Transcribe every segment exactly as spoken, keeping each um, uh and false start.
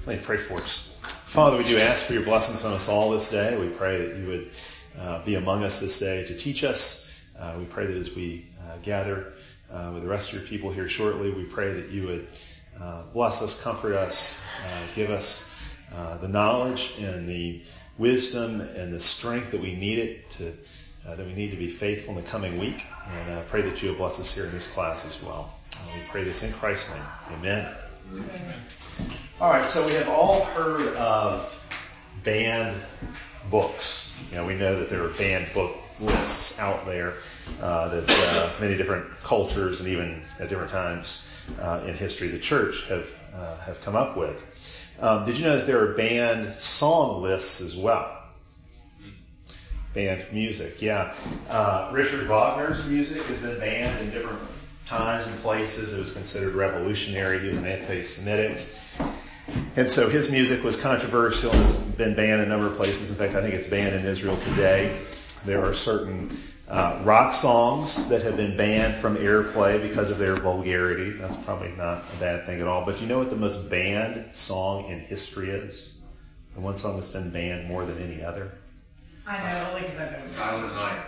Let me pray for us. Father, we do ask for your blessings on us all this day. We pray that you would uh, be among us this day to teach us. Uh, we pray that as we uh, gather uh, with the rest of your people here shortly, we pray that you would uh, bless us, comfort us, uh, give us uh, the knowledge and the wisdom and the strength that we need it to uh, that we need to be faithful in the coming week. And uh, pray that you would bless us here in this class as well. Uh, we pray this in Christ's name. Amen. Amen. All right, so we have all heard of banned books. You know, we know that there are banned book lists out there uh, that uh, many different cultures and even at different times uh, in history the church have uh, have come up with. Um, did you know that there are banned song lists as well? Banned music, yeah. Uh, Richard Wagner's music has been banned in different times and places. It was considered revolutionary. He was an anti-Semitic. And so his music was controversial and has been banned in a number of places. In fact, I think it's banned in Israel today. There are certain uh, rock songs that have been banned from airplay because of their vulgarity. That's probably not a bad thing at all. But you know what the most banned song in history is? The one song that's been banned more than any other? I know, only because I know. Silent Night.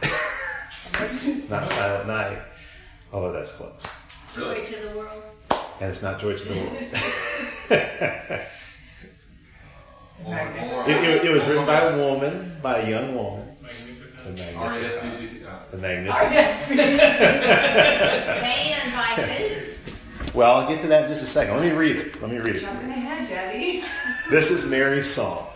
Not Silent Night, although that's close. Really? Joy to the world. And it's not Joy to the World. More, more, It, it, it was written by a woman, by a young woman. The R E S P Magnificat. C C. The Magnificat. Banned by who? Well, I'll get to that in just a second. Let me read it. Let me read it. Jumping ahead, Debbie. This is Mary's song.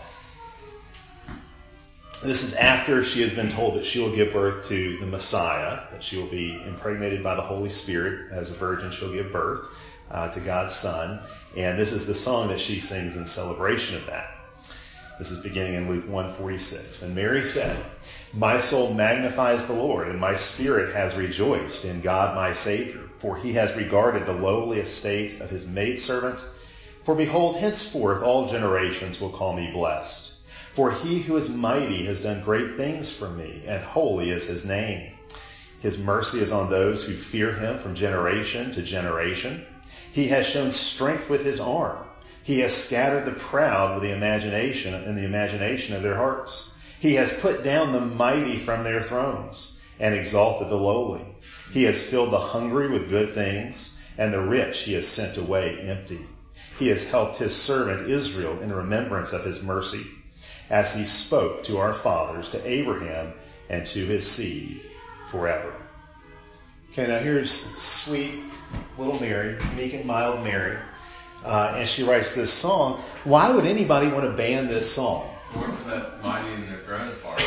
This is after she has been told that she will give birth to the Messiah, that she will be impregnated by the Holy Spirit. As a virgin, she'll give birth uh, to God's Son. And this is the song that she sings in celebration of that. This is beginning in Luke one forty-six. And Mary said, "My soul magnifies the Lord, and my spirit has rejoiced in God my Savior, for he has regarded the lowly estate of his maidservant. For behold, henceforth all generations will call me blessed. For he who is mighty has done great things for me, and holy is his name. His mercy is on those who fear him from generation to generation. He has shown strength with his arm. He has scattered the proud with the imagination in the imagination of their hearts. He has put down the mighty from their thrones and exalted the lowly. He has filled the hungry with good things, and the rich he has sent away empty. He has helped his servant Israel in remembrance of his mercy, as he spoke to our fathers, to Abraham, and to his seed forever." Okay, now here's sweet little Mary, meek and mild Mary, uh, and she writes this song. Why would anybody want to ban this song? More for that mighty in their thrones part.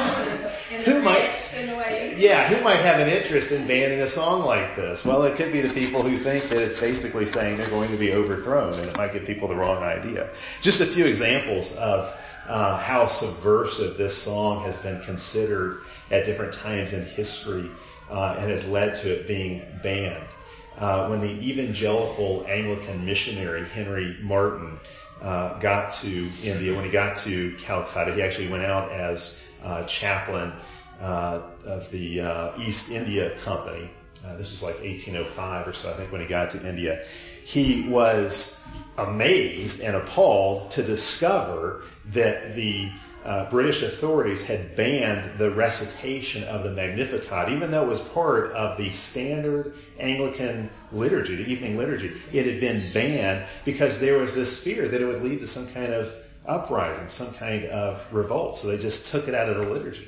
And Who the might- rich in a way. Yeah, who might have an interest in banning a song like this? Well, it could be the people who think that it's basically saying they're going to be overthrown, and it might give people the wrong idea. Just a few examples of uh, how subversive this song has been considered at different times in history uh, and has led to it being banned. Uh, when the evangelical Anglican missionary Henry Martyn uh, got to India, when he got to Calcutta, he actually went out as uh, chaplain uh, of the uh, East India Company. Uh, this was like eighteen oh five or so, I think, when he got to India. He was amazed and appalled to discover that the uh, British authorities had banned the recitation of the Magnificat, even though it was part of the standard Anglican liturgy, the evening liturgy. It had been banned because there was this fear that it would lead to some kind of uprising, some kind of revolt. So they just took it out of the liturgy.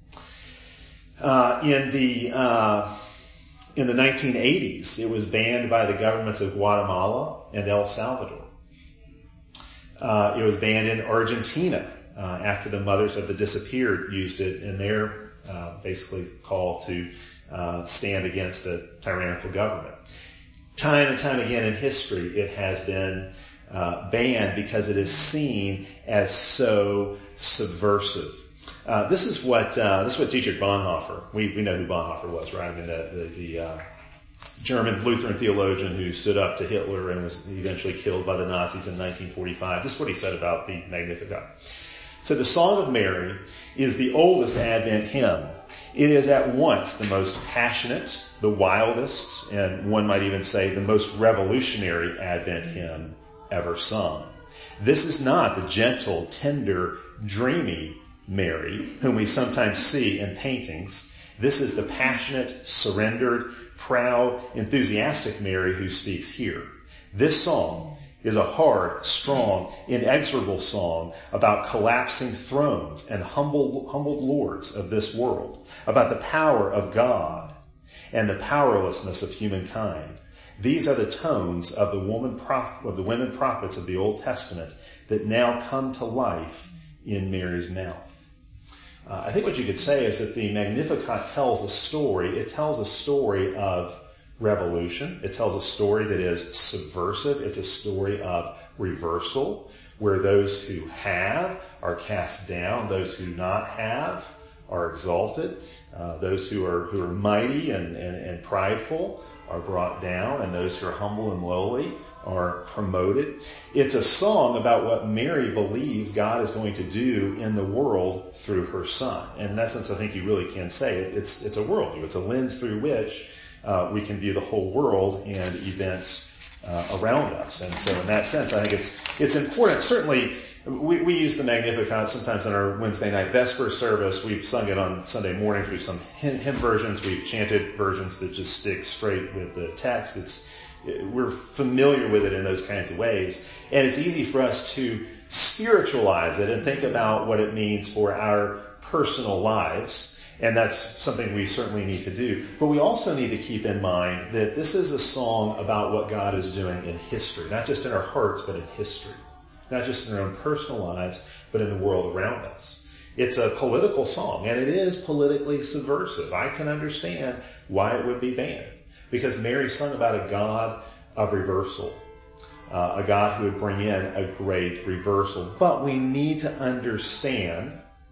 Uh, in the uh, in the nineteen eighties, it was banned by the governments of Guatemala and El Salvador. Uh, it was banned in Argentina uh, after the Mothers of the Disappeared used it in their uh, basically call to uh, stand against a tyrannical government. Time and time again in history, it has been uh, banned because it is seen as so subversive. Uh, this is what uh, this is what Dietrich Bonhoeffer. We we know who Bonhoeffer was, right? I mean, the the, the uh, German Lutheran theologian who stood up to Hitler and was eventually killed by the Nazis in nineteen forty-five. This is what he said about the Magnificat. So the Song of Mary is the oldest Advent hymn. It is at once the most passionate, the wildest, and one might even say the most revolutionary Advent hymn ever sung. This is not the gentle, tender, dreamy Mary whom we sometimes see in paintings. This is the passionate, surrendered, proud, enthusiastic Mary who speaks here. This song is a hard, strong, inexorable song about collapsing thrones and humble, humbled lords of this world, about the power of God and the powerlessness of humankind. These are the tones of the woman prof- of the women prophets of the Old Testament that now come to life in Mary's mouth. Uh, I think what you could say is that the Magnificat tells a story. It tells a story of revolution. It tells a story that is subversive. It's a story of reversal, where those who have are cast down, those who do not have are exalted, uh, those who are who are mighty and, and, and prideful are brought down, and those who are humble and lowly are promoted. It's a song about what Mary believes God is going to do in the world through her son. And in essence, I think you really can say it. It's, it's a worldview. It's a lens through which uh, we can view the whole world and events uh, around us. And so in that sense, I think it's it's important. Certainly, we, we use the Magnificat sometimes in our Wednesday night Vesper service. We've sung it on Sunday mornings. We've sung hymn, hymn versions. We've chanted versions that just stick straight with the text. It's We're familiar with it in those kinds of ways. And it's easy for us to spiritualize it and think about what it means for our personal lives. And that's something we certainly need to do. But we also need to keep in mind that this is a song about what God is doing in history, not just in our hearts, but in history. Not just in our own personal lives, but in the world around us. It's a political song, and it is politically subversive. I can understand why it would be banned. Because Mary sung about a God of reversal, uh, a God who would bring in a great reversal. But we need to understand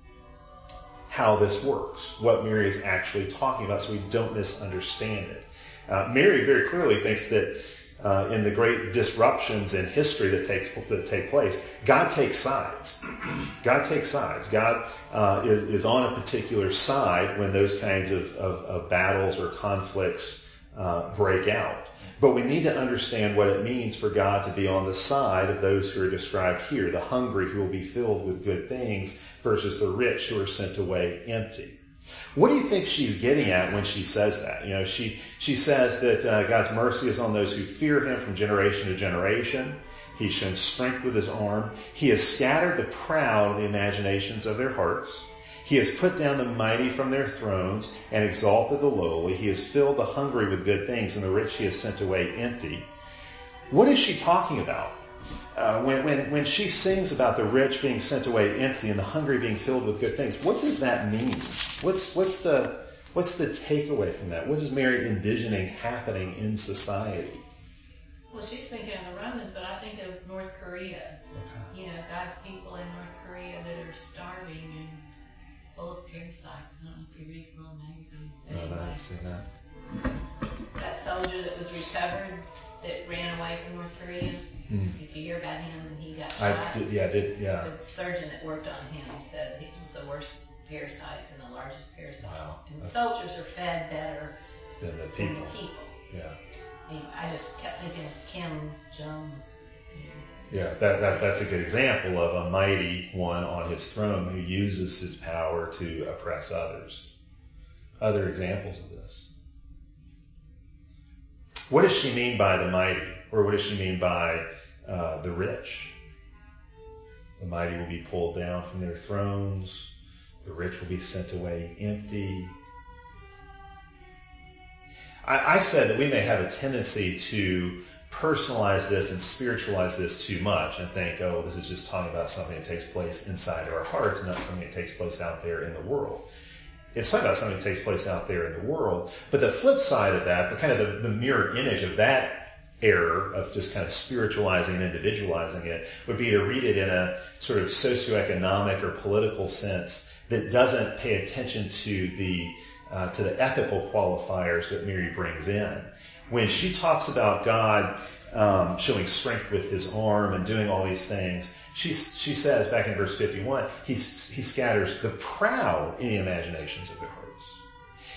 how this works, what Mary is actually talking about, so we don't misunderstand it. Uh, Mary very clearly thinks that uh, in the great disruptions in history that take, that take place, God takes sides. God takes sides. God uh, is, is on a particular side when those kinds of, of, of battles or conflicts Uh, break out. But we need to understand what it means for God to be on the side of those who are described here, the hungry who will be filled with good things versus the rich who are sent away empty. What do you think she's getting at when she says that? You know, she, she says that uh, God's mercy is on those who fear him from generation to generation. He's shown strength with his arm. He has scattered the proud of the imaginations of their hearts. He has put down the mighty from their thrones and exalted the lowly. He has filled the hungry with good things, and the rich he has sent away empty. What is she talking about? Uh, when, when, when she sings about the rich being sent away empty and the hungry being filled with good things, what does that mean? What's, what's, the, what's the takeaway from that? What is Mary envisioning happening in society? Well, she's thinking of the Romans, but I think of North Korea. Okay. You know, God's people in North Korea that are starving and full of parasites. I don't know if you read World Magazine. No, anyway, I haven't seen that. That soldier that was recovered that ran away from North Korea. Mm. Did you hear about him? And he got shot. I did, yeah, I did. Yeah. The surgeon that worked on him said he was the worst parasites and the largest parasites. Wow. And the soldiers are fed better than the people. Than the people. Yeah. And I just kept thinking of Kim Jong. Yeah, that, that that's a good example of a mighty one on his throne who uses his power to oppress others. Other examples of this. What does she mean by the mighty? Or what does she mean by uh, the rich? The mighty will be pulled down from their thrones. The rich will be sent away empty. I, I said that we may have a tendency to personalize this and spiritualize this too much and think, oh, this is just talking about something that takes place inside our hearts and not something that takes place out there in the world. It's talking about something that takes place out there in the world. But the flip side of that, the kind of the, the mirror image of that error of just kind of spiritualizing and individualizing it would be to read it in a sort of socioeconomic or political sense that doesn't pay attention to the uh, to the ethical qualifiers that Mary brings in. When she talks about God um, showing strength with his arm and doing all these things, she, she says back in verse fifty-one, he, he scatters the proud in the imaginations of their hearts.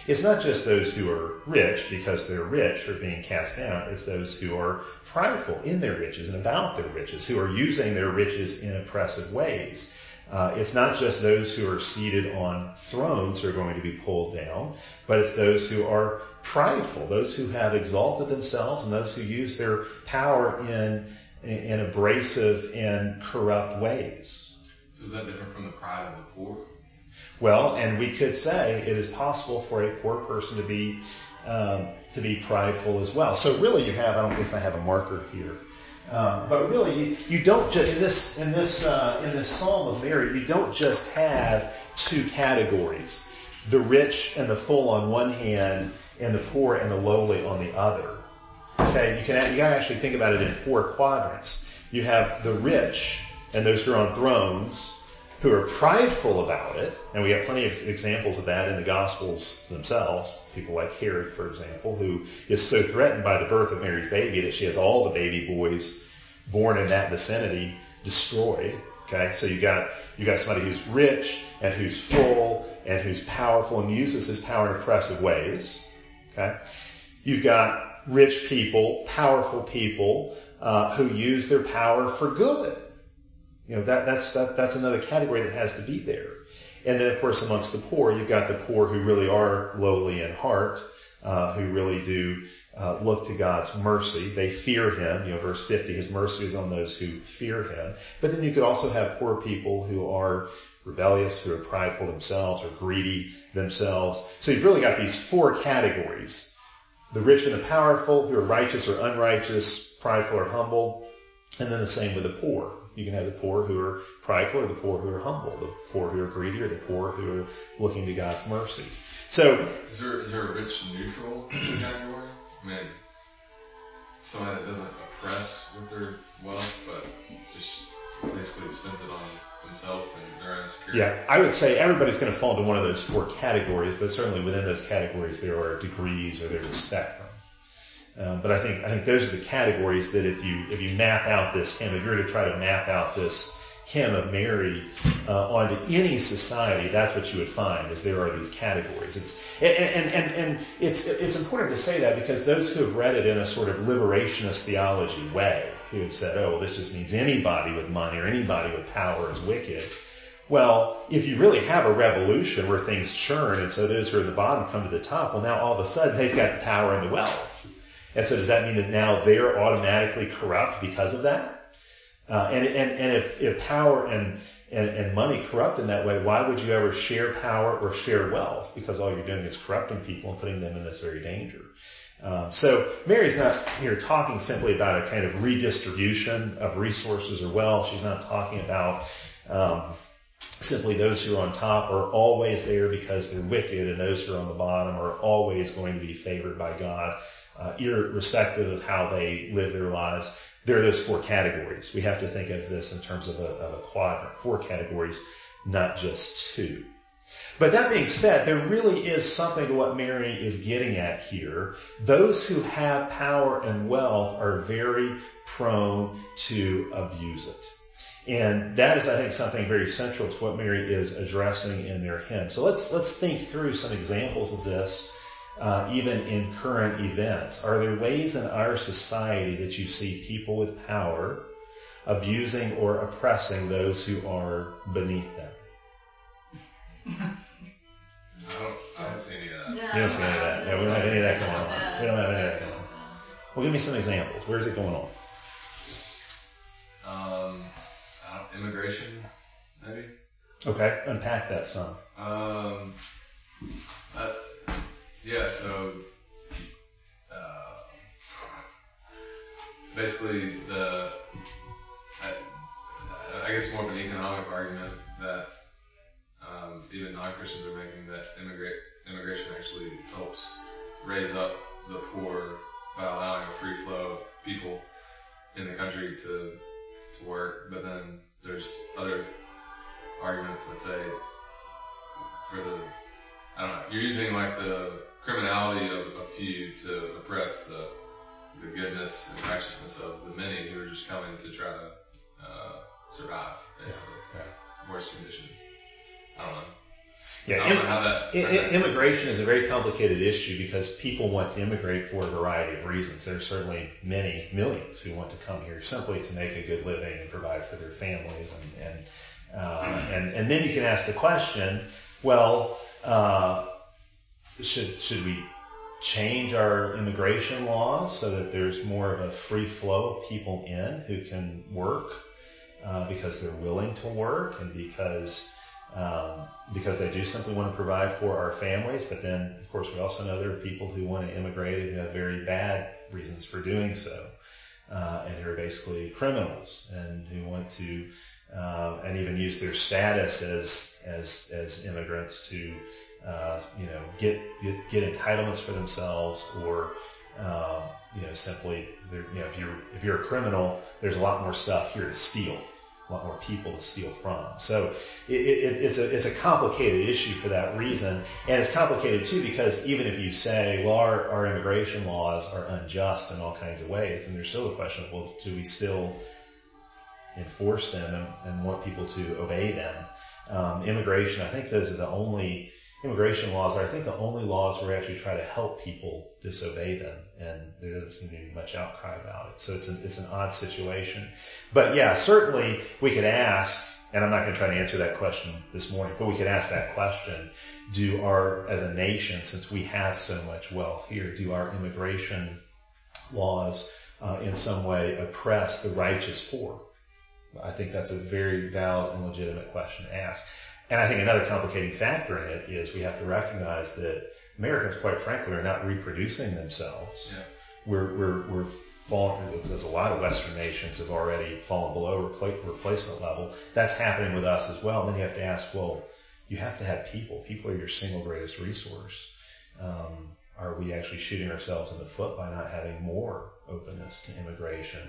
it's not just those who are rich because they're rich are being cast down. It's those who are prideful in their riches and about their riches, who are using their riches in oppressive ways. Uh, it's not just those who are seated on thrones who are going to be pulled down, but it's those who are prideful, those who have exalted themselves, and those who use their power in, in abrasive and corrupt ways. So is that different from the pride of the poor? Well, and we could say it is possible for a poor person to be um, to be prideful as well. So really, you have, I don't guess I have a marker here. Um, but really, you, you don't just in this in this uh, in this Psalm of Mary, you don't just have two categories: the rich and the full on one hand, and the poor and the lowly on the other. Okay, you can you got to actually think about it in four quadrants. You have the rich and those who are on thrones, who are prideful about it, and we have plenty of examples of that in the Gospels themselves. People like Herod, for example, who is so threatened by the birth of Mary's baby that she has all the baby boys born in that vicinity destroyed. Okay, so you got you got somebody who's rich and who's full and who's powerful and uses his power in oppressive ways. Okay, you've got rich people, powerful people uh, who use their power for good. You know, that, that's that, that's another category that has to be there. And then, of course, amongst the poor, you've got the poor who really are lowly in heart, uh, who really do uh, look to God's mercy. They fear Him. You know, verse fifty, His mercy is on those who fear Him. But then you could also have poor people who are rebellious, who are prideful themselves, or greedy themselves. So you've really got these four categories. The rich and the powerful, who are righteous or unrighteous, prideful or humble. And then the same with the poor. You can have the poor who are prideful or the poor who are humble, the poor who are greedy or the poor who are looking to God's mercy. So, is there is there a rich neutral category? I mean, somebody that doesn't oppress with their wealth, but just basically spends it on himself and their own security. Yeah, I would say everybody's going to fall into one of those four categories, but certainly within those categories there are degrees or there's a spectrum. Um, but I think I think those are the categories that if you if you map out this hymn, if you were to try to map out this hymn of Mary uh, onto any society, that's what you would find, is there are these categories. It's and, and, and, and it's it's important to say that because those who have read it in a sort of liberationist theology way, who have said, oh, well, this just means anybody with money or anybody with power is wicked. Well, if you really have a revolution where things churn and so those who are at the bottom come to the top, well, now all of a sudden they've got the power and the wealth. And so does that mean that now they're automatically corrupt because of that? Uh, and, and, and if, if power and, and, and money corrupt in that way, why would you ever share power or share wealth? Because all you're doing is corrupting people and putting them in this very danger. Um, so Mary's not here talking simply about a kind of redistribution of resources or wealth. She's not talking about um, simply those who are on top are always there because they're wicked, and those who are on the bottom are always going to be favored by God. Uh, irrespective of how they live their lives. There are those four categories. We have to think of this in terms of a, of a quadrant, four categories, not just two. But that being said, there really is something to what Mary is getting at here. Those who have power and wealth are very prone to abuse it. And that is, I think, something very central to what Mary is addressing in their hymn. So let's let's think through some examples of this. Uh, even in current events, are there ways in our society that you see people with power abusing or oppressing those who are beneath them? I don't, I don't see any of that. No, You don't see any of that. No, we don't have any of that going on. No. We don't have any of that going on. Well, give me some examples. Where's it going on? Um, I don't, immigration, maybe. Okay, unpack that some. Um, uh, yeah. So, uh, basically, the I, I guess more of an economic argument that um, even non-Christians are making, that immigrate immigration actually helps raise up the poor by allowing a free flow of people in the country to to work. But then there's other arguments that say, for the I don't know, you're using like the criminality of a few to oppress the the goodness and righteousness of the many who are just coming to try to uh, survive, basically. Yeah. Worse conditions. I don't know. Yeah, I don't im- know how that. I- how I- that- immigration is a very complicated issue because people want to immigrate for a variety of reasons. There's certainly many millions who want to come here simply to make a good living and provide for their families, and and uh, and, and then you can ask the question: well, uh, should should we change our immigration laws so that there's more of a free flow of people in who can work uh, because they're willing to work and because um, because they do simply want to provide for our families? But then, of course, we also know there are people who want to immigrate and who have very bad reasons for doing so, uh, and who are basically criminals and who want to uh, and even use their status as as as immigrants to Uh, you know, get, get get entitlements for themselves, or um, you know, simply, you know, if you're if you're a criminal, there's a lot more stuff here to steal, a lot more people to steal from. So it, it, it's a it's a complicated issue for that reason, and it's complicated too because even if you say, well, our, our immigration laws are unjust in all kinds of ways, then there's still the question of, well, do we still enforce them and, and want people to obey them? Um, immigration, I think those are the only Immigration laws are, I think, the only laws where we actually try to help people disobey them, and there doesn't seem to be much outcry about it. So it's an, it's an odd situation. But yeah, certainly we could ask, and I'm not going to try to answer that question this morning, but we could ask that question: do our, as a nation, since we have so much wealth here, do our immigration laws uh, in some way oppress the righteous poor? I think that's a very valid and legitimate question to ask. And I think another complicating factor in it is we have to recognize that Americans, quite frankly, are not reproducing themselves. Yeah. We're we're we're falling. As a lot of Western nations have already fallen below repla- replacement level. That's happening with us as well. And then you have to ask, well, you have to have people. People are your single greatest resource. Um, are we actually shooting ourselves in the foot by not having more openness to immigration?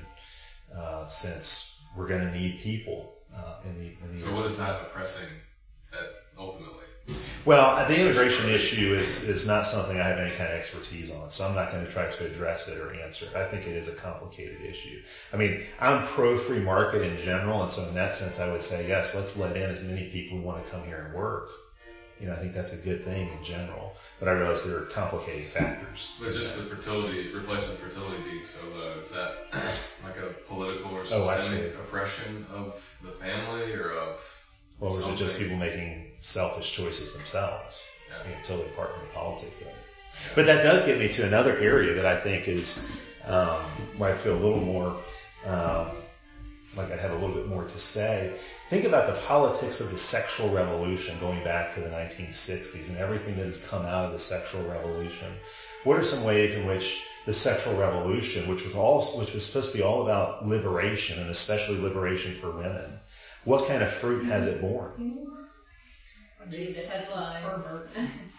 Uh, since we're going to need people uh, in the in the. So what is that oppressing? At ultimately, well, the immigration issue is is not something I have any kind of expertise on, so I'm not going to try to address it or answer it. I think it is a complicated issue. I mean, I'm pro free market in general, and so in that sense, I would say yes, let's let in as many people who want to come here and work. You know, I think that's a good thing in general. But I realize there are complicating factors. But just the fertility, replacement fertility being so low, is that like a political or Oh, I systemic see. oppression of the family, or of Well, was it just something? people making selfish choices themselves? Yeah. I mean, totally part of the politics of it. But that does get me to another area that I think is um, where I feel a little more um, like I'd have a little bit more to say. Think about the politics of the sexual revolution going back to the nineteen sixties and everything that has come out of the sexual revolution. What are some ways in which the sexual revolution, which was all which was supposed to be all about liberation, and especially liberation for women, what kind of fruit has it borne? Read the headlines. Perverts.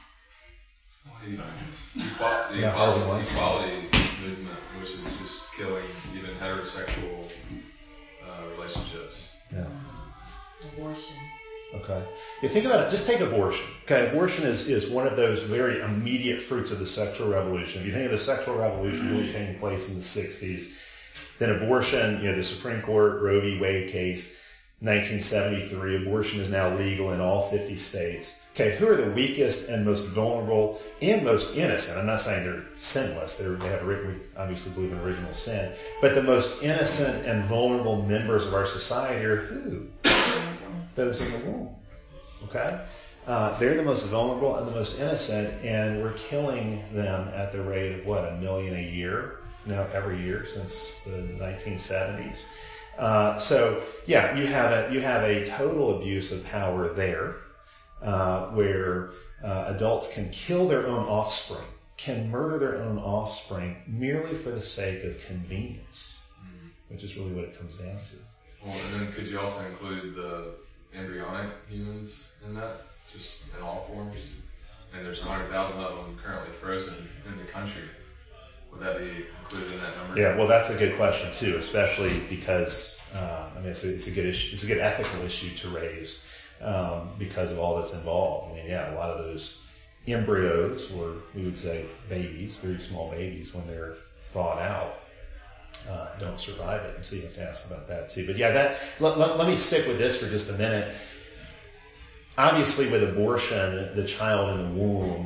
The equality, the Yeah, Harvey equality, Weinstein. equality movement, which is just killing even heterosexual uh, relationships. Yeah. Abortion. Okay. You think about it, just take abortion. Okay, abortion is, is one of those very immediate fruits of the sexual revolution. If you think of the sexual revolution really taking place in the sixties, then abortion, you know, the Supreme Court Roe v. Wade case, nineteen seventy-three, abortion is now legal in all fifty states. Okay, who are the weakest and most vulnerable and most innocent? I'm not saying they're sinless. They're, they have, we obviously believe in original sin. But the most innocent and vulnerable members of our society are who? Those in the womb. Okay? Uh, they're the most vulnerable and the most innocent, and we're killing them at the rate of, what, a million a year? Now, every year since the nineteen seventies. Uh, so, yeah, you have a, you have a total abuse of power there. Uh, where uh, adults can kill their own offspring, can murder their own offspring merely for the sake of convenience, mm-hmm. which is really what it comes down to. Well, and then could you also include the embryonic humans in that, just in all forms? And there's one hundred thousand of them currently frozen in the country. Would that be included in that number? Yeah, well, that's a good question too, especially because uh, I mean it's a, it's a good issue, it's a good ethical issue to raise. Um, because of all that's involved. I mean, yeah, a lot of those embryos, or we would say babies, very small babies, when they're thawed out, uh, don't survive it. And so you have to ask about that too. But yeah, that let, let, let me stick with this for just a minute. obviously, with abortion, the child in the womb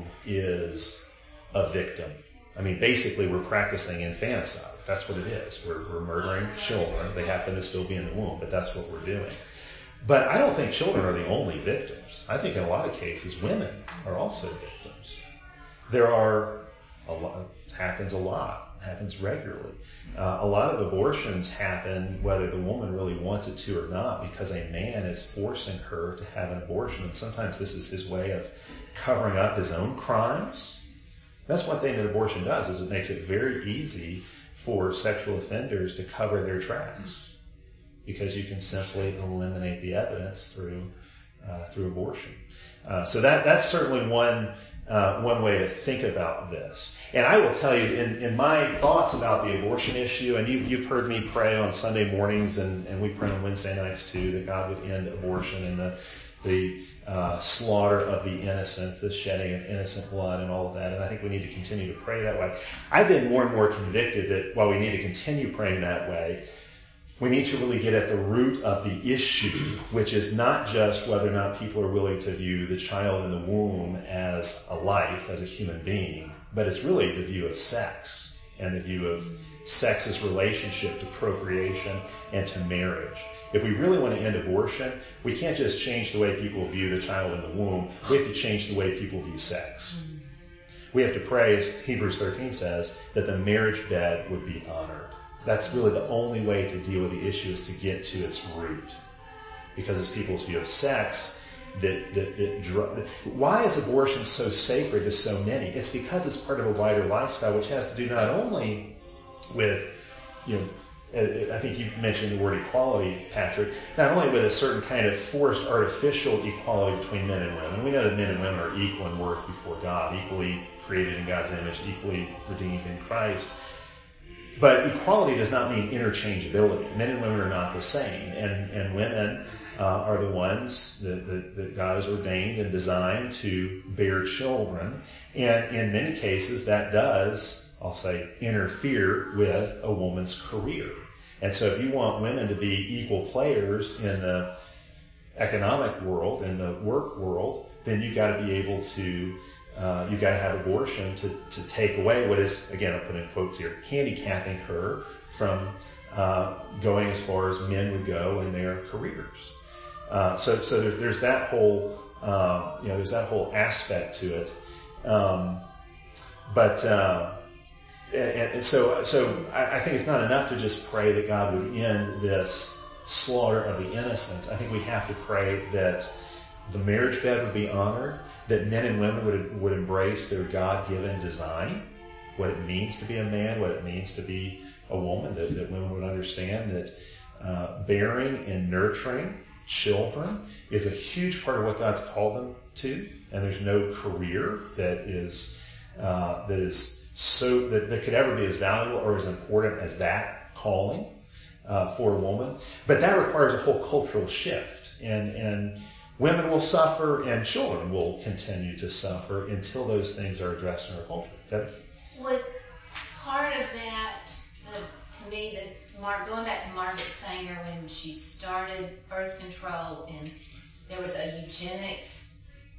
is a victim. I mean, basically, we're practicing infanticide. That's what it is. We're, we're murdering children. They happen to still be in the womb, but that's what we're doing. But I don't think children are the only victims. I think in a lot of cases, women are also victims. There are a lot, happens a lot, happens regularly. Uh, a lot of abortions happen whether the woman really wants it to or not, because a man is forcing her to have an abortion. And sometimes this is his way of covering up his own crimes. That's one thing that abortion does, is it makes it very easy for sexual offenders to cover their tracks, because you can simply eliminate the evidence through uh, through abortion. Uh, so that that's certainly one uh, one way to think about this. And I will tell you, in, in my thoughts about the abortion issue, and you, you've heard me pray on Sunday mornings, and, and we pray on Wednesday nights too, that God would end abortion and the the uh, slaughter of the innocent, the shedding of innocent blood and all of that. And I think we need to continue to pray that way. I've been more and more convicted that while we need to continue praying that way, we need to really get at the root of the issue, which is not just whether or not people are willing to view the child in the womb as a life, as a human being, but it's really the view of sex and the view of sex's relationship to procreation and to marriage. If we really want to end abortion, we can't just change the way people view the child in the womb. We have to change the way people view sex. We have to pray, as Hebrews thirteen says, that the marriage bed would be honored. That's really the only way to deal with the issue, is to get to its root. Because it's people's view of sex that, that, that dr- why is abortion so sacred to so many? It's because it's part of a wider lifestyle, which has to do not only with, you know, I think you mentioned the word equality, Patrick, not only with a certain kind of forced artificial equality between men and women. We know that men and women are equal in worth before God, equally created in God's image, equally redeemed in Christ. But equality does not mean interchangeability. Men and women are not the same. And, and women uh, are the ones that, that, that God has ordained and designed to bear children. And in many cases, that does, I'll say, interfere with a woman's career. And so if you want women to be equal players in the economic world, in the work world, then you've got to be able to, uh, you've got to have abortion to, to take away what is, again, I'll put in quotes here, handicapping her from uh, going as far as men would go in their careers. Uh, so so there, there's that whole, um, you know, there's that whole aspect to it. Um, but... Uh, And, and so, so I, I think it's not enough to just pray that God would end this slaughter of the innocents. I think we have to pray that the marriage bed would be honored, that men and women would would embrace their God-given design, what it means to be a man, what it means to be a woman, that, that women would understand that uh, bearing and nurturing children is a huge part of what God's called them to, and there's no career that is uh, that is so that, that could ever be as valuable or as important as that calling uh, for a woman. But that requires a whole cultural shift, and and women will suffer and children will continue to suffer until those things are addressed in our culture. That, Would part of that, the, to me, the Mar- going back to Margaret Sanger when she started birth control, and there was a eugenics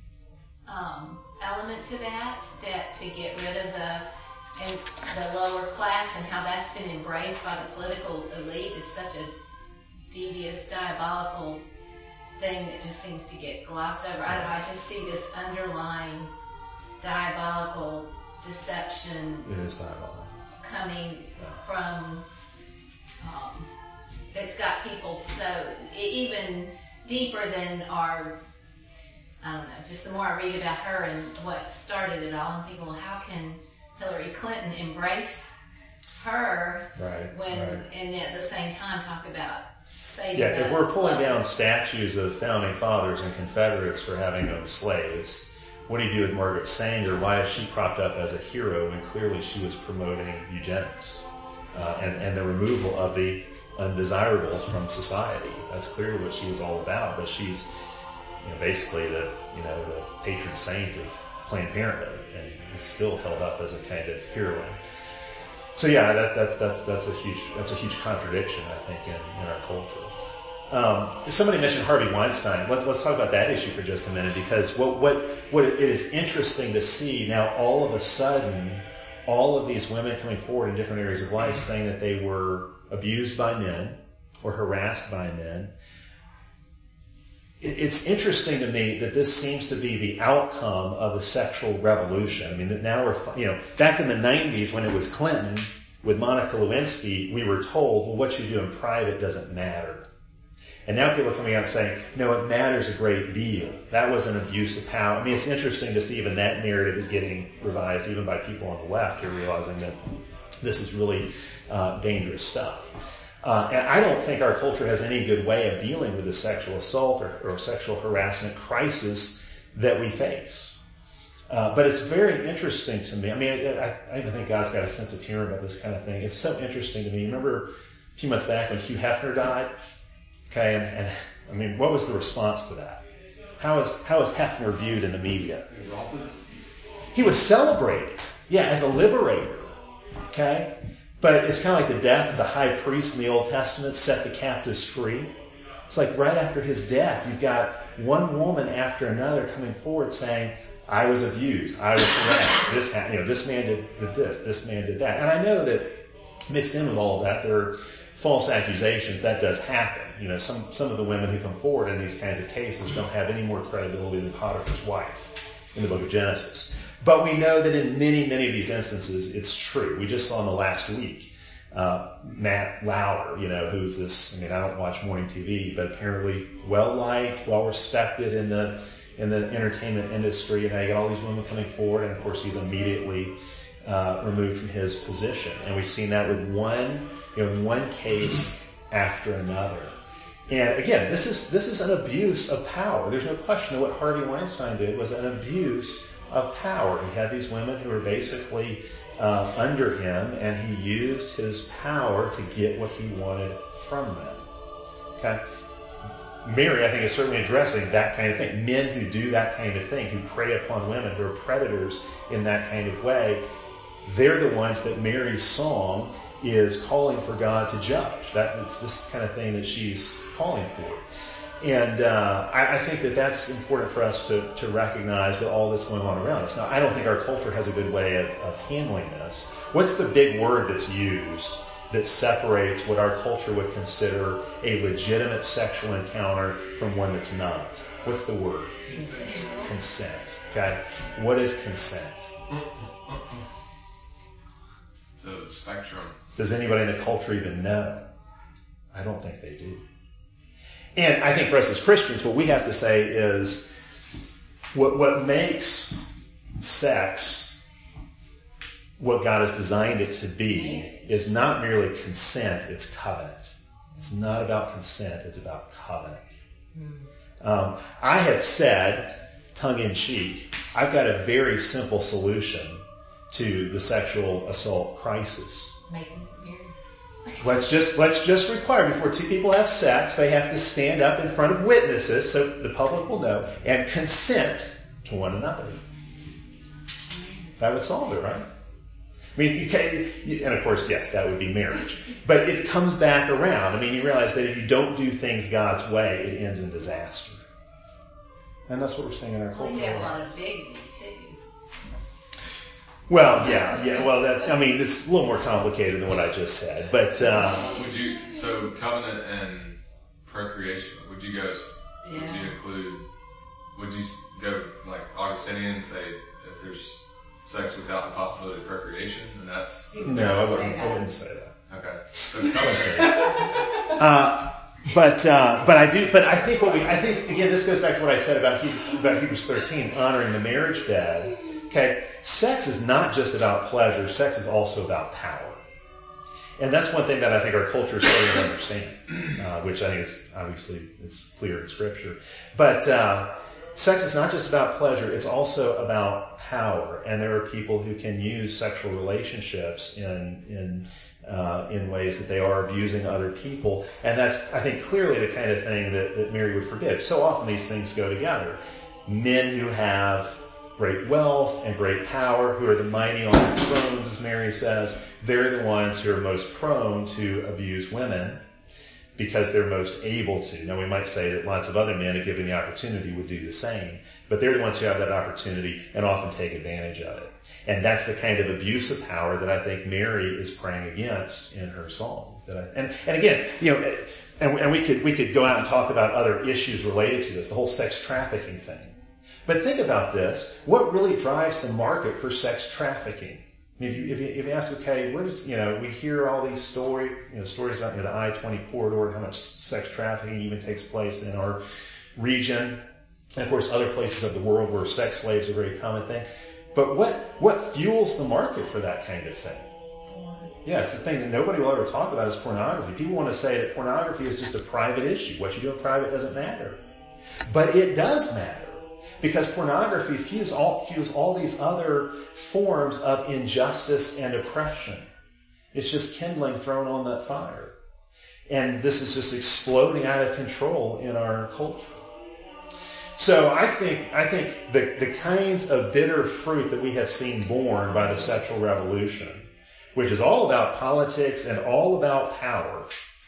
um, element to that, that to get rid of the and the lower class, and how that's been embraced by the political elite is such a devious, diabolical thing that just seems to get glossed over. I don't know, I just see this underlying diabolical deception. it is diabolical. Coming from, um, that's got people so, even deeper than our, I don't know, just the more I read about her and what started it all, I'm thinking, well, how can Hillary Clinton embrace her Right, when, right. and at the same time talk about saving Yeah, if the we're pulling woman. down statues of founding fathers and Confederates for having owned slaves, what do you do with Margaret Sanger? Why is she propped up as a hero when clearly she was promoting eugenics uh, and, and the removal of the undesirables from society? That's clearly what she was all about. But she's, you know, basically the you know the patron saint of Planned Parenthood, and is still held up as a kind of heroine. So yeah, that, that's that's that's a huge that's a huge contradiction, I think, in, in our culture. Um, somebody mentioned Harvey Weinstein. Let, let's talk about that issue for just a minute, because what, what, what it is interesting to see now, all of a sudden, all of these women coming forward in different areas of life saying that they were abused by men or harassed by men. It's interesting to me that this seems to be the outcome of the sexual revolution. I mean, that now we're, you know, back in the nineties when it was Clinton with Monica Lewinsky, we were told, well, what you do in private doesn't matter. And now people are coming out saying, no, it matters a great deal. That was an abuse of power. I mean, it's interesting to see even that narrative is getting revised, even by people on the left who are realizing that this is really uh, dangerous stuff. Uh, and I don't think our culture has any good way of dealing with the sexual assault or, or sexual harassment crisis that we face. Uh, but it's very interesting to me. I mean, I, I even think God's got a sense of humor about this kind of thing. It's so interesting to me. Remember a few months back when Hugh Hefner died? Okay, and, and I mean, what was the response to that? How is how is Hefner viewed in the media? Exalted. He was celebrated, yeah, as a liberator. Okay? But it's kind of like the death of the high priest in the Old Testament set the captives free. It's like right after his death, you've got one woman after another coming forward saying, I was abused, I was harassed, this happened, you know, this man did, did this, this man did that. And I know that mixed in with all of that, there are false accusations. That does happen. You know, some, some of the women who come forward in these kinds of cases don't have any more credibility than Potiphar's wife in the book of Genesis. But we know that in many, many of these instances, it's true. We just saw in the last week, uh, Matt Lauer, you know, who's this, I mean, I don't watch morning T V, but apparently well-liked, well-respected in the in the entertainment industry. And now you get all these women coming forward, and of course he's immediately uh, removed from his position. And we've seen that with one, you know, one case after another. And again, this is this is an abuse of power. There's no question that what Harvey Weinstein did was an abuse of power. He had these women who were basically uh, under him, and he used his power to get what he wanted from them. Okay? Mary, I think, is certainly addressing that kind of thing. Men who do that kind of thing, who prey upon women, who are predators in that kind of way, they're the ones that Mary's song is calling for God to judge. That it's this kind of thing that she's calling for. And uh, I, I think that that's important for us to, to recognize with all that's going on around us. Now, I don't think our culture has a good way of, of handling this. What's the big word that's used that separates what our culture would consider a legitimate sexual encounter from one that's not? What's the word? Consent. Consent. Okay? What is consent? It's a spectrum. Does anybody in the culture even know? I don't think they do. And I think for us as Christians, what we have to say is what, what makes sex what God has designed it to be is not merely consent, it's covenant. It's not about consent, it's about covenant. Um, I have said, tongue-in-cheek, I've got a very simple solution to the sexual assault crisis. Make them married. Let's just let's just require before two people have sex, they have to stand up in front of witnesses so the public will know and consent to one another. That would solve it, right? I mean, you can, and of course, yes, that would be marriage. But it comes back around. I mean, you realize that if you don't do things God's way, it ends in disaster. And that's what we're seeing in our Well, culture. you have a lot of bigamy, too. Well, yeah, yeah. Well, that I mean, it's a little more complicated than what I just said. But uh, Would you, so covenant and procreation, would you go, would Yeah. you include, would you go like Augustinian and say if there's sex without the possibility of procreation, then that's, no, I wouldn't, I wouldn't say that. okay. So I wouldn't covenant, say that. Uh, but uh, but I do. But I think what we I think again this goes back to what I said about he, about Hebrews thirteen, honoring the marriage bed. Okay, sex is not just about pleasure. Sex is also about power, and that's one thing that I think our culture is starting to understand, uh, which I think is obviously it's clear in Scripture. But uh, sex is not just about pleasure; it's also about power. And there are people who can use sexual relationships in in uh, in ways that they are abusing other people, and that's I think clearly the kind of thing that, that Mary would forbid. So often these things go together. Men who have great wealth and great power, who are the mighty on their thrones, as Mary says, they're the ones who are most prone to abuse women. because they're most able to. Now, we might say that lots of other men, if given the opportunity, would do the same. But they're the ones who have that opportunity and often take advantage of it. And that's the kind of abuse of power that I think Mary is praying against in her song. That I, and, and again, you know, and, and we could we could go out and talk about other issues related to this, the whole sex trafficking thing. But think about this. What really drives the market for sex trafficking? I mean, if you, if you, if you ask, okay, where does, you know, we hear all these stories, you know, stories about, you know, the I twenty corridor and how much sex trafficking even takes place in our region. And of course, other places of the world where sex slaves are a very common thing. But what, what fuels the market for that kind of thing? Yeah, it's the thing that nobody will ever talk about is pornography. People want to say that pornography is just a private issue. What you do in private doesn't matter. But it does matter. Because pornography fuels all, fuels all these other forms of injustice and oppression. It's just kindling thrown on that fire. And this is just exploding out of control in our culture. So I think I think the, the kinds of bitter fruit that we have seen born by the sexual revolution, which is all about politics and all about power,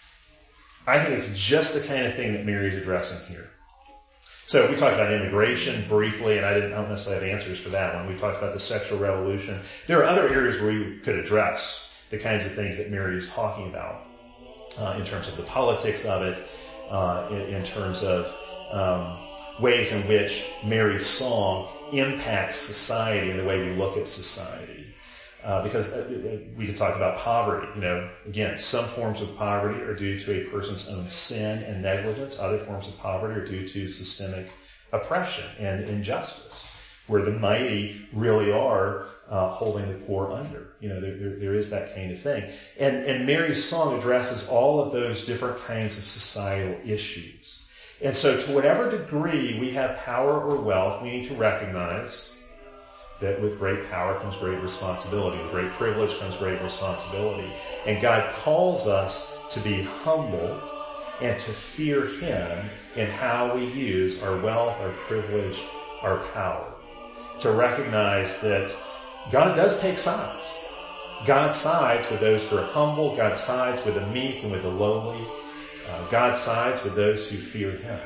I think it's just the kind of thing that Mary's addressing here. So we talked about immigration briefly, and I didn't I don't necessarily have answers for that one. We talked about the sexual revolution. There are other areas where we could address the kinds of things that Mary is talking about uh, in terms of the politics of it, uh, in, in terms of um, ways in which Mary's song impacts society and the way we look at society. Uh, because uh, we can talk about poverty. You know, again, some forms of poverty are due to a person's own sin and negligence. Other forms of poverty are due to systemic oppression and injustice, where the mighty really are uh, holding the poor under. You know, there, there, there is that kind of thing. And, and Mary's song addresses all of those different kinds of societal issues. And so to whatever degree we have power or wealth, we need to recognize that with great power comes great responsibility. With great privilege comes great responsibility. And God calls us to be humble and to fear Him in how we use our wealth, our privilege, our power. To recognize that God does take sides. God sides with those who are humble. God sides with the meek and with the lowly. Uh, God sides with those who fear Him.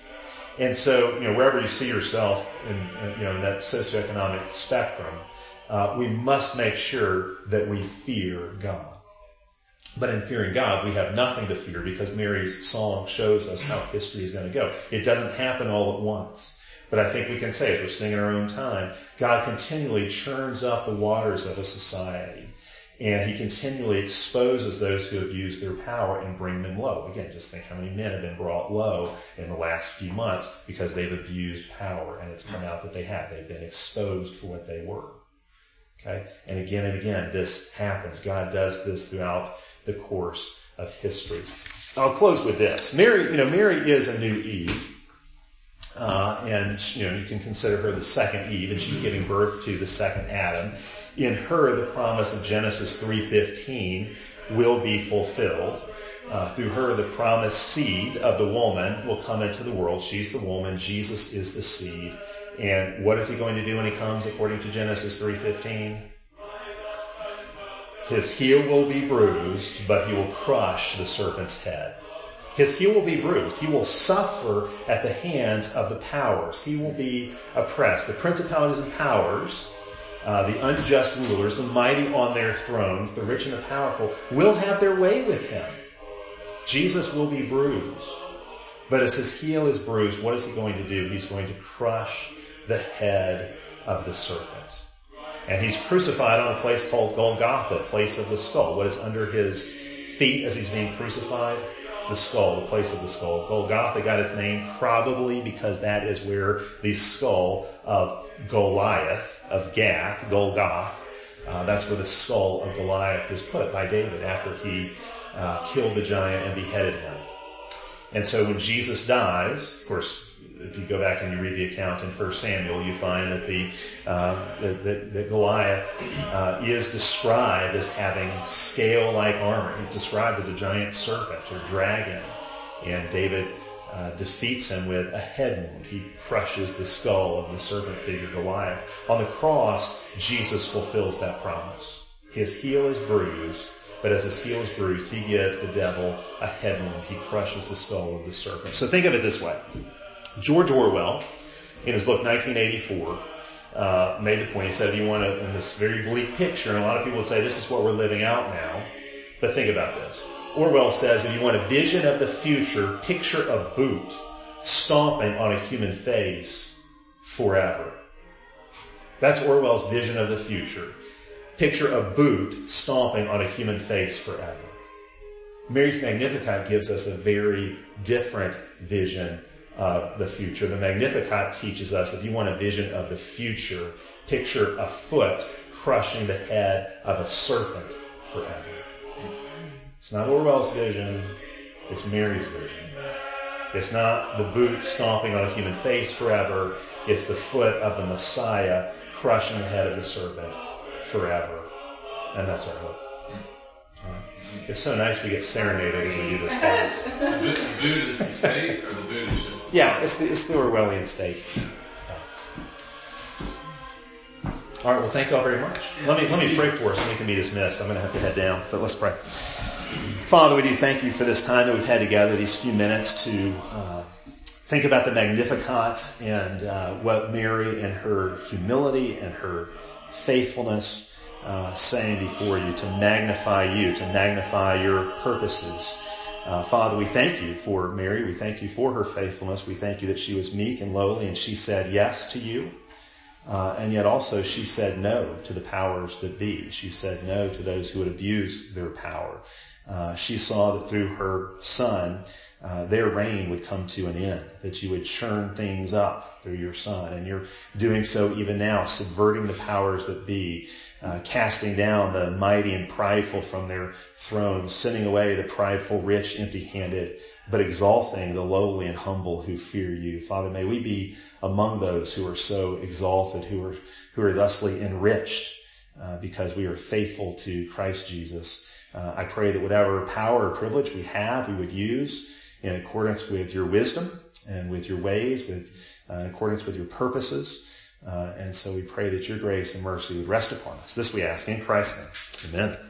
And so, you know, wherever you see yourself in, in you know, in that socioeconomic spectrum, uh, we must make sure that we fear God. But in fearing God, we have nothing to fear because Mary's song shows us how history is going to go. It doesn't happen all at once. But I think we can say, as we're singing our own time, God continually churns up the waters of a society. And He continually exposes those who abuse their power and bring them low. Again, just think how many men have been brought low in the last few months because they've abused power, and it's come out that they have. They've been exposed for what they were. Okay? And again and again, this happens. God does this throughout the course of history. I'll close with this. Mary, you know, Mary is a new Eve. Uh, and, you know, you can consider her the second Eve, and she's giving birth to the second Adam. In her, the promise of Genesis three fifteen will be fulfilled. Uh, through her, the promised seed of the woman will come into the world. She's the woman. Jesus is the seed. And what is He going to do when He comes, according to Genesis three fifteen? His heel will be bruised, but He will crush the serpent's head. His heel will be bruised. He will suffer at the hands of the powers. He will be oppressed. The principalities and powers, Uh, the unjust rulers, the mighty on their thrones, the rich and the powerful, will have their way with Him. Jesus will be bruised. But as His heel is bruised, what is He going to do? He's going to crush the head of the serpent. And He's crucified on a place called Golgotha, place of the skull. What is under His feet as He's being crucified? The skull, the place of the skull. Golgotha got its name probably because that is where the skull of Goliath, of Gath, Golgoth, uh, that's where the skull of Goliath was put by David after he uh, killed the giant and beheaded him. And so when Jesus dies, of course, if you go back and you read the account in First Samuel, you find that the uh, that, that, that Goliath uh, is described as having scale-like armor. He's described as a giant serpent or dragon, and David uh, defeats him with a head wound. He crushes the skull of the serpent figure Goliath. On the cross, Jesus fulfills that promise. His heel is bruised, but as his heel is bruised, he gives the devil a head wound. He crushes the skull of the serpent. So think of it this way. George Orwell, in his book nineteen eighty-four, uh, made the point. He said, if you want to, in this very bleak picture, and a lot of people would say, this is what we're living out now. But think about this. Orwell says, if you want a vision of the future, picture a boot stomping on a human face forever. That's Orwell's vision of the future. Picture a boot stomping on a human face forever. Mary's Magnificat gives us a very different vision of the future. The Magnificat teaches us if you want a vision of the future, picture a foot crushing the head of a serpent forever. It's not Orwell's vision, it's Mary's vision. It's not the boot stomping on a human face forever, it's the foot of the Messiah crushing the head of the serpent forever. And that's our hope. Right. It's so nice we get serenaded as we do this class. The boot is the state, or the boot is just... Yeah, it's the, it's the Orwellian state. All right, well, thank you all very much. Let me, let me pray for us and we can be dismissed. I'm going to have to head down, but let's pray. Father, we do thank you for this time that we've had together, these few minutes to uh, think about the Magnificat and uh, what Mary and her humility and her faithfulness uh, saying before you, to magnify you, to magnify your purposes. Uh, Father, we thank you for Mary. We thank you for her faithfulness. We thank you that she was meek and lowly and she said yes to you. Uh, and yet also she said no to the powers that be. She said no to those who would abuse their power. Uh, she saw that through her son, uh, their reign would come to an end, that you would churn things up through your son. And you're doing so even now, subverting the powers that be, uh, casting down the mighty and prideful from their thrones, sending away the prideful, rich, empty-handed, but exalting the lowly and humble who fear you. Father, may we be among those who are so exalted, who are, who are thusly enriched, uh, because we are faithful to Christ Jesus. Uh, I pray that whatever power or privilege we have, we would use in accordance with your wisdom and with your ways, with uh, in accordance with your purposes. Uh, and so we pray that your grace and mercy would rest upon us. This we ask in Christ's name. Amen.